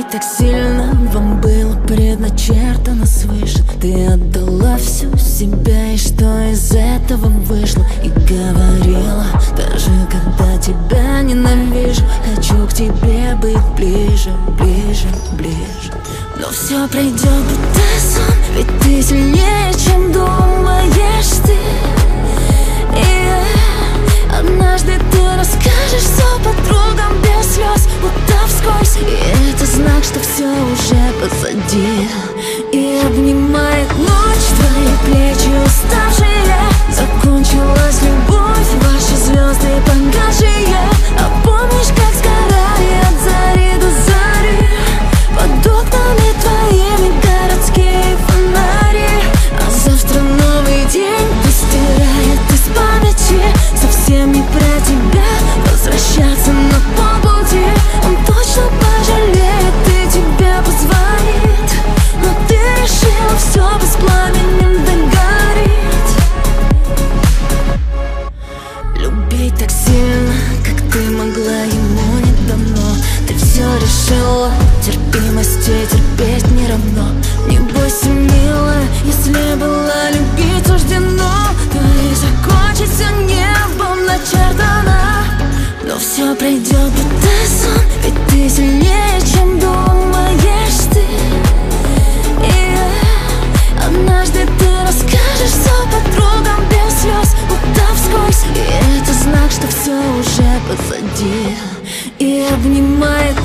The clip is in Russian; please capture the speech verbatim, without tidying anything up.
так сильно вам было предначертано свыше. Ты отдала всю себя, и что из этого вышло? И говорила, даже когда тебя ненавижу, хочу к тебе быть ближе, ближе, ближе. Но все пройдет, будто сон, ведь ты сильнее, чем думаешь ты. И однажды ты расскажешь все подругам без слез, будто вскользь. И это знак, что все уже позади. И обнимает ночь твои плечи уставшие. Закончилась любовь, ваши звезды погасшие. А помнишь, как сгорает от зари до зари под окнами твоими городские фонари? А завтра новый день постирает из памяти. Совсем не про тебя, возвращаться на полпути. Он точно пожалеет и тебе позвонит, но ты решила все без пламенем догореть. Любить так сильно, как ты могла ему недавно. Ты все решила, терпимости терпеть не равно. Не бойся, милая, если было любить суждено, то и закончится небом начертано. Но все пройдет, будто сон, ведь ты сильнее, чем думаешь ты. И однажды ты расскажешь все подругам без слез, будто вскользь. И это знак, что все уже позади. И обнимает